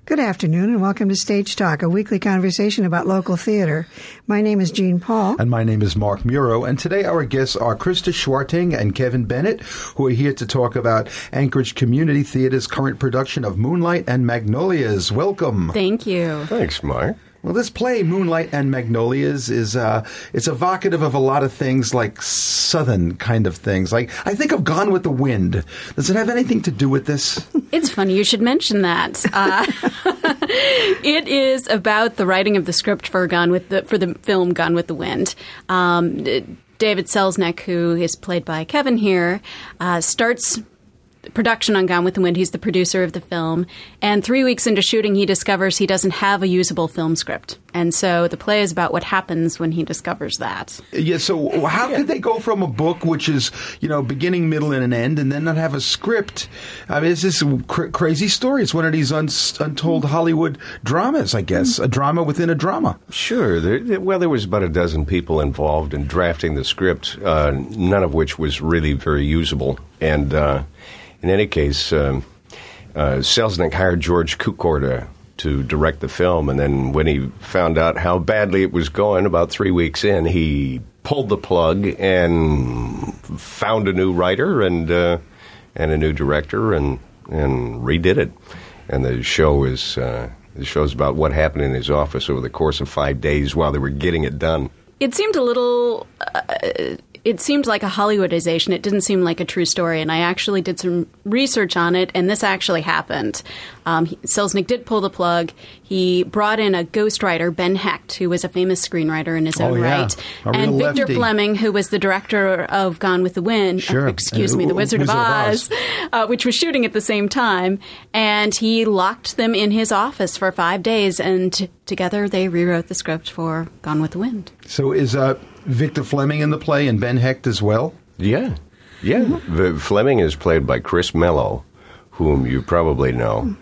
Good afternoon and welcome to Stage Talk, a weekly conversation about local theater. My name is Jean Paul. And my name is Mark Muro. And today our guests are Krista Schwarting and Kevin Bennett, who are here to talk about Anchorage Community Theater's current production of Moonlight and Magnolias. Welcome. Thank you. Thanks, Mark. Well, this play, Moonlight and Magnolias, is it's evocative of a lot of things like Southern kind of things. Like, I think of Gone with the Wind. Does it have anything to do with this? It's funny you should mention that. It is about the writing of the script for the film Gone with the Wind. David Selznick, who is played by Kevin here, starts production on Gone with the Wind. He's the producer of the film. And 3 weeks into shooting, he discovers he doesn't have a usable film script. And so the play is about what happens when he discovers that. Yeah, so how could they go from a book which is, beginning, middle, and an end, and then not have a script? I mean, it's this crazy story. It's one of these untold Hollywood dramas, I guess. A drama within a drama. Sure. There was about a dozen people involved in drafting the script, none of which was really very usable. And in any case, Selznick hired George Cukor to direct the film, and then when he found out how badly it was going about 3 weeks in, he pulled the plug and found a new writer and a new director and redid it. And the show is about what happened in his office over the course of 5 days while they were getting it done. It seemed a little... It seemed like a Hollywoodization. It didn't seem like a true story, and I actually did some research on it, and this actually happened. Selznick did pull the plug. He brought in a ghostwriter, Ben Hecht, who was a famous screenwriter in his own right, and Victor Fleming, who was the director of Gone with the Wind, The Wizard of Oz, which was shooting at the same time, and he locked them in his office for 5 days, and together they rewrote the script for Gone with the Wind. So is Victor Fleming in the play and Ben Hecht as well? Yeah. Mm-hmm. Fleming is played by Chris Mello, whom you probably know.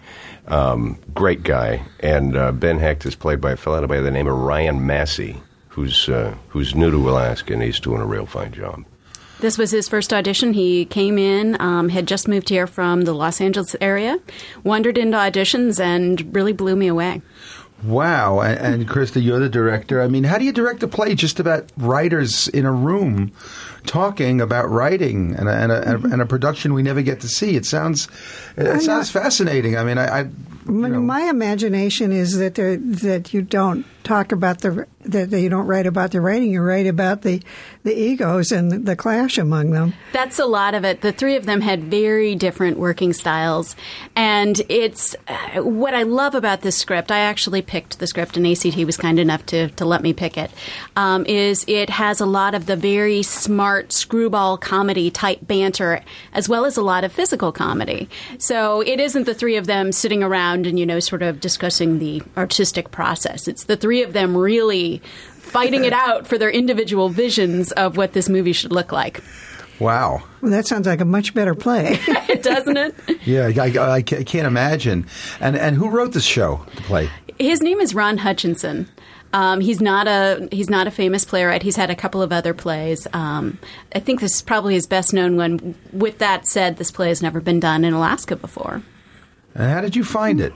Great guy. And Ben Hecht is played by a fellow by the name of Ryan Massey, who's new to Alaska, and he's doing a real fine job. This was his first audition. He came in, had just moved here from the Los Angeles area, wandered into auditions, and really blew me away. Wow. And Krista, you're the director. I mean, how do you direct a play just about writers in a room talking about writing and a production we never get to see? It sounds fascinating. I mean, my imagination is that you don't talk about that you don't write about the writing. You write about the egos and the clash among them. That's a lot of it. The three of them had very different working styles, and it's what I love about this script. I actually picked the script, and ACT was kind enough to let me pick it. Is it has a lot of the very smart screwball comedy type banter, as well as a lot of physical comedy. So it isn't the three of them sitting around and sort of discussing the artistic process. It's the three of them really fighting it out for their individual visions of what this movie should look like. Wow. Well, that sounds like a much better play. Doesn't it? Yeah, I can't imagine. And who wrote this show, the play? His name is Ron Hutchinson. He's not a famous playwright. He's had a couple of other plays. I think this is probably his best known one. With that said, this play has never been done in Alaska before. And how did you find it?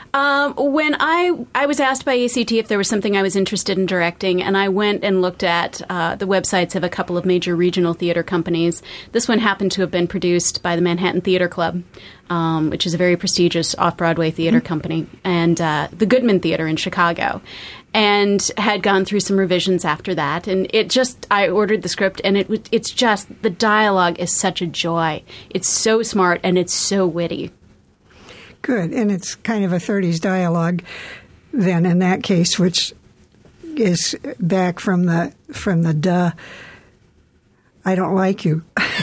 When I was asked by ACT if there was something I was interested in directing, and I went and looked at the websites of a couple of major regional theater companies. This one happened to have been produced by the Manhattan Theater Club, which is a very prestigious off-Broadway theater company, and the Goodman Theater in Chicago, and had gone through some revisions after that. And I ordered the script, and it's just, the dialogue is such a joy. It's so smart, and it's so witty. Good, and it's kind of a 30s dialogue then in that case, which is back from the duh, I don't like you.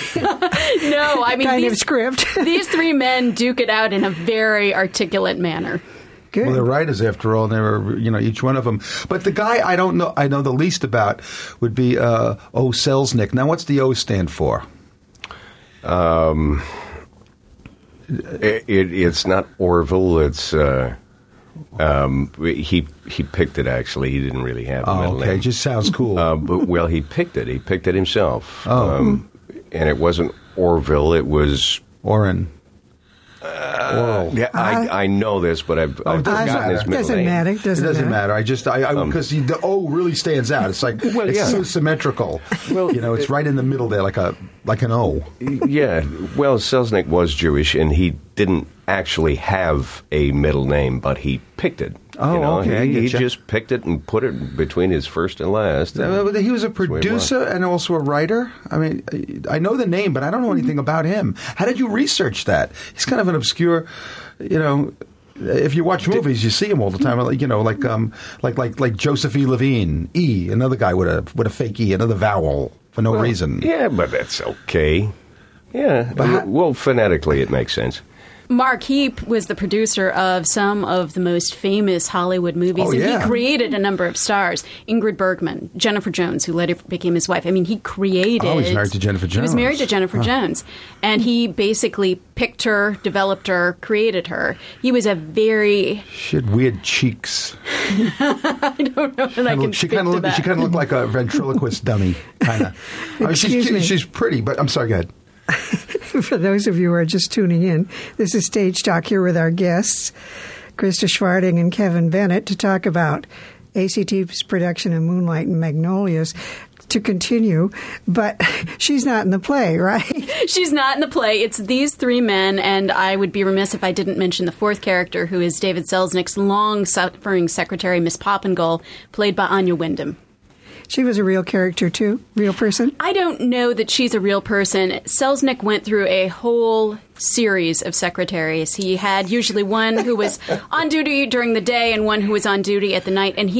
No, I mean, kind of script. These three men duke it out in a very articulate manner. Good. Well, they're writers after all. They were, each one of them. But the guy I know the least about would be O. Selznick. Now, what's the O stand for? It's not Orville. It's he picked it. Actually, he didn't really have a middle name. It just sounds cool. But he picked it. He picked it himself. Oh, and it wasn't Orville. It was Orrin. Oral. Yeah, I know this, but I've forgotten his middle doesn't name. matter. It doesn't matter. Because the O really stands out. It's like it's so symmetrical. Well, it's right in the middle there, like an O. Yeah. Well, Selznick was Jewish, and he didn't actually have a middle name, but he picked it. Oh, okay. He just picked it and put it between his first and last. He was a producer and also a writer. I mean, I know the name, but I don't know anything about him. How did you research that? He's kind of an obscure, if you watch movies, you see him all the time. Like Joseph E. Levine, E, another guy with a fake E, another vowel for no reason. Yeah, but that's okay. Yeah. Well, phonetically, it makes sense. Mark Heap was the producer of some of the most famous Hollywood movies, and he created a number of stars. Ingrid Bergman, Jennifer Jones, who later became his wife. I mean, he created... Oh, he's married to Jennifer Jones. He was married to Jennifer Jones, and he basically picked her, developed her, created her. He was a very... She had weird cheeks. I don't know that I can speak to that. She kind of looked like a ventriloquist dummy, kind of. She's pretty, but I'm sorry, go ahead. For those of you who are just tuning in, this is Stage Talk here with our guests, Krista Schwarting and Kevin Bennett, to talk about ACT's production of Moonlight and Magnolias. To continue, but she's not in the play, right? She's not in the play. It's these three men, and I would be remiss if I didn't mention the fourth character, who is David Selznick's long-suffering secretary, Miss Poppingull, played by Anya Wyndham. She was a real character, too? Real person? I don't know that she's a real person. Selznick went through a whole series of secretaries. He had usually one who was on duty during the day and one who was on duty at the night, and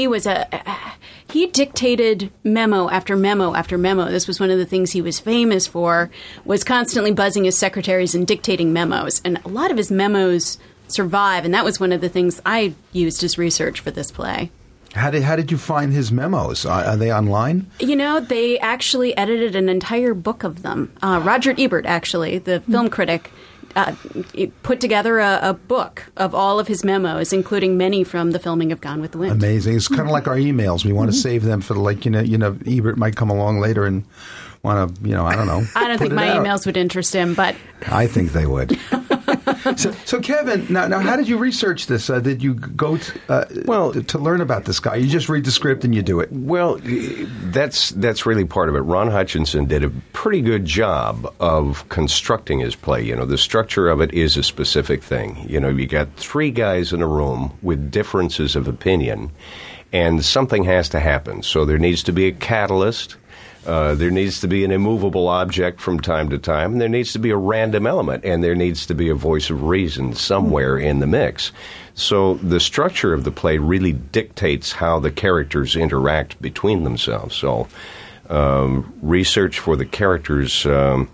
he dictated memo after memo after memo. This was one of the things he was famous for, was constantly buzzing his secretaries and dictating memos. And a lot of his memos survive, and that was one of the things I used as research for this play. How did you find his memos? Are they online? They actually edited an entire book of them. Roger Ebert, actually, the film critic, put together a book of all of his memos, including many from the filming of Gone with the Wind. Amazing. It's kind of like our emails. We want to save them for Ebert might come along later and want to, I don't know. I don't think my emails would interest him, but... I think they would. So Kevin, now how did you research this? Did you go to learn about this guy? You just read the script and you do it? Well, that's really part of it. Ron Hutchinson did a pretty good job of constructing his play. The structure of it is a specific thing. You got three guys in a room with differences of opinion, and something has to happen. So there needs to be a catalyst. There needs to be an immovable object from time to time, and there needs to be a random element, and there needs to be a voice of reason somewhere in the mix. So the structure of the play really dictates how the characters interact between themselves. So research for the characters, there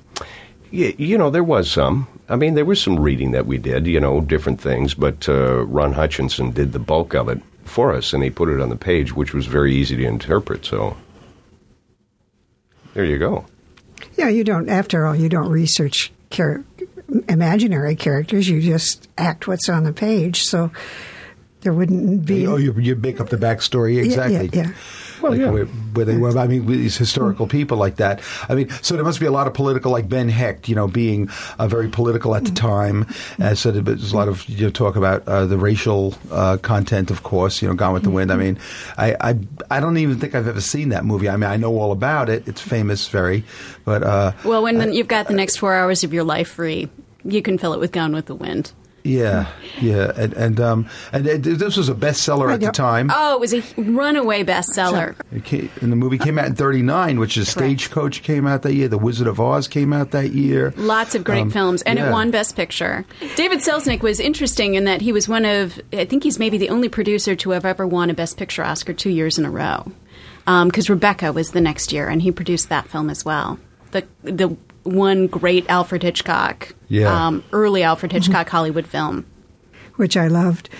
was some. I mean, there was some reading that we did, different things, but Ron Hutchinson did the bulk of it for us, and he put it on the page, which was very easy to interpret, so... There you go. Yeah, after all, you don't research imaginary characters. You just act what's on the page. So there wouldn't be... Oh, you make up the backstory, exactly. Yeah. Well, where they were. I mean, these historical people like that. I mean, so there must be a lot of political, like Ben Hecht, being very political at the time. So there's a lot of talk about the racial content, of course. Gone with the Wind. I mean, I don't even think I've ever seen that movie. I mean, I know all about it. It's famous, very. But well, when you've got the next 4 hours of your life free, you can fill it with Gone with the Wind. Yeah, and this was a bestseller at the time. Oh, it was a runaway bestseller. And the movie came out in '39, which is Stagecoach came out that year. The Wizard of Oz came out that year. Lots of great films, and it won Best Picture. David Selznick was interesting in that he was I think he's maybe the only producer to have ever won a Best Picture Oscar 2 years in a row. Because Rebecca was the next year, and he produced that film as well. The one great Alfred Hitchcock, early Alfred Hitchcock Hollywood film. Which I loved.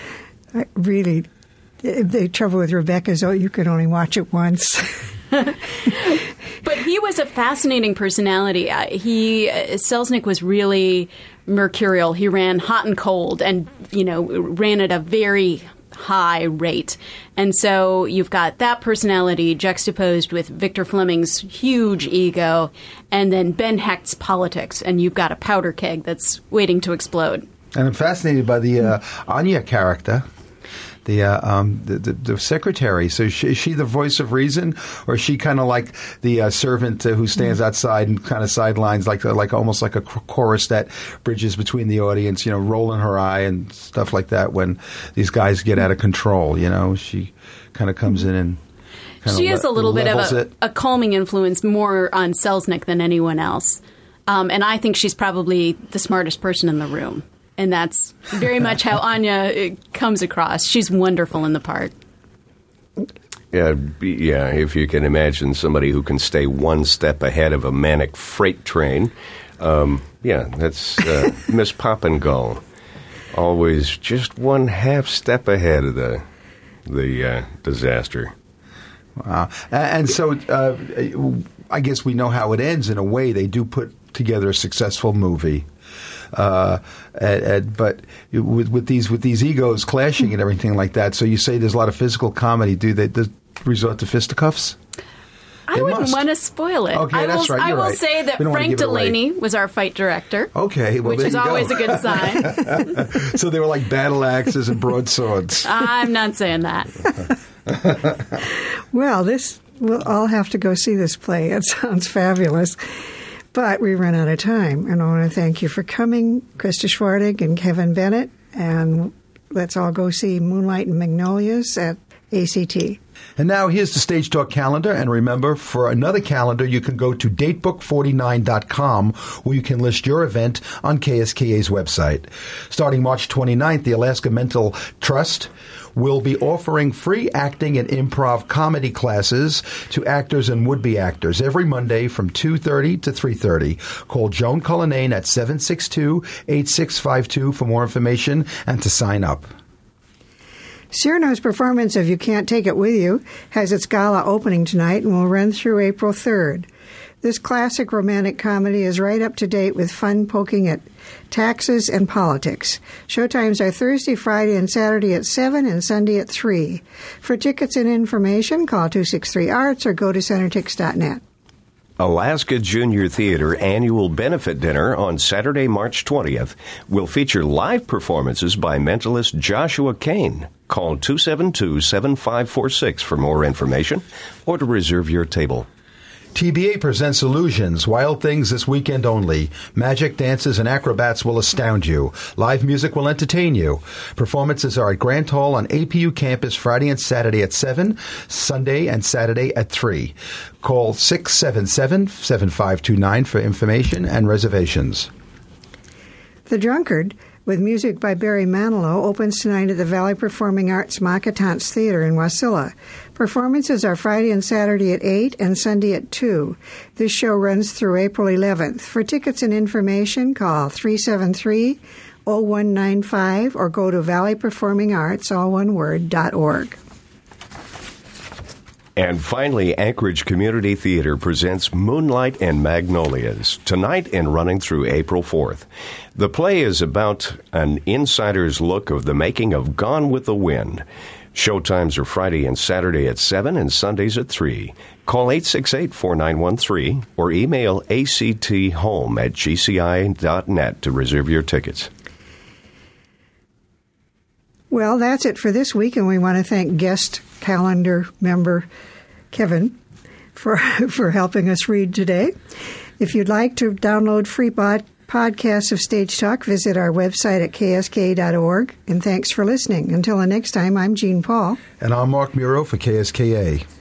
The trouble with Rebecca is you could only watch it once. But he was a fascinating personality. Selznick was really mercurial. He ran hot and cold and, ran at a very high rate. And so you've got that personality juxtaposed with Victor Fleming's huge ego and then Ben Hecht's politics, and you've got a powder keg that's waiting to explode. And I'm fascinated by the Anya character. The secretary. So is she the voice of reason, or is she kind of like the servant who stands outside and kind of sidelines, like almost like a chorus that bridges between the audience, rolling her eye and stuff like that when these guys get out of control. She kind of comes in and she is a little bit of a calming influence more on Selznick than anyone else, and I think she's probably the smartest person in the room. And that's very much how Anya comes across. She's wonderful in the part. Yeah, if you can imagine somebody who can stay one step ahead of a manic freight train. That's Miss Poppingull. Always just one half step ahead of the disaster. Wow. And so I guess we know how it ends in a way. They do put together a successful movie. But with these egos clashing and everything like that, so you say there's a lot of physical comedy. Do they resort to fisticuffs? I wouldn't want to spoil it. Okay, that's right. I will say that Frank Delaney was our fight director. Okay, well, which is always a good sign. So they were like battle axes and broadswords. I'm not saying that. Well, we'll all have to go see this play. It sounds fabulous. But we run out of time, and I want to thank you for coming, Krista Schwartig and Kevin Bennett, and let's all go see Moonlight and Magnolias at ACT. And now here's the Stage Talk calendar, and remember, for another calendar, you can go to datebook49.com, where you can list your event on KSKA's website. Starting March 29th, the Alaska Mental Trust will be offering free acting and improv comedy classes to actors and would-be actors every Monday from 2:30 to 3:30. Call Joan Cullinane at 762-8652 for more information and to sign up. Cyrano's performance of You Can't Take It With You has its gala opening tonight and will run through April 3rd. This classic romantic comedy is right up to date with fun poking at taxes and politics. Showtimes are Thursday, Friday, and Saturday at 7 and Sunday at 3. For tickets and information, call 263-ARTS or go to centertix.net. Alaska Junior Theater Annual Benefit Dinner on Saturday, March 20th will feature live performances by mentalist Joshua Kane. Call 272-7546 for more information or to reserve your table. TBA presents Illusions, Wild Things this weekend only. Magic, dances, and acrobats will astound you. Live music will entertain you. Performances are at Grant Hall on APU campus Friday and Saturday at 7, Sunday and Saturday at 3. Call 677-7529 for information and reservations. The Drunkard, with music by Barry Manilow, opens tonight at the Valley Performing Arts Makatants Theater in Wasilla. Performances are Friday and Saturday at 8 and Sunday at 2. This show runs through April 11th. For tickets and information, call 373-0195 or go to valleyperformingarts.org. And finally, Anchorage Community Theater presents Moonlight and Magnolias, tonight and running through April 4th. The play is about an insider's look of the making of Gone with the Wind. Showtimes are Friday and Saturday at 7 and Sundays at 3. Call 868-4913 or email acthome@gci.net to reserve your tickets. Well, that's it for this week, and we want to thank guest calendar member Kevin for helping us read today. If you'd like to download free podcasts of Stage Talk, visit our website at kska.org. And thanks for listening. Until the next time, I'm Jean Paul. And I'm Mark Muro for KSKA.